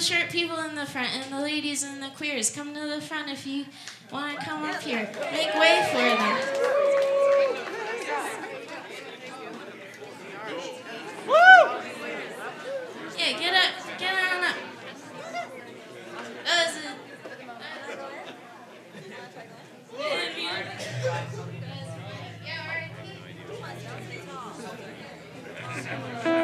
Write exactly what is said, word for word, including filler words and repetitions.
shirt people in the front, and the ladies and the queers, come to the front if you want to come up here. Make way for them. Woo! Yeah, get up, get on up. That was it. Yeah, all right.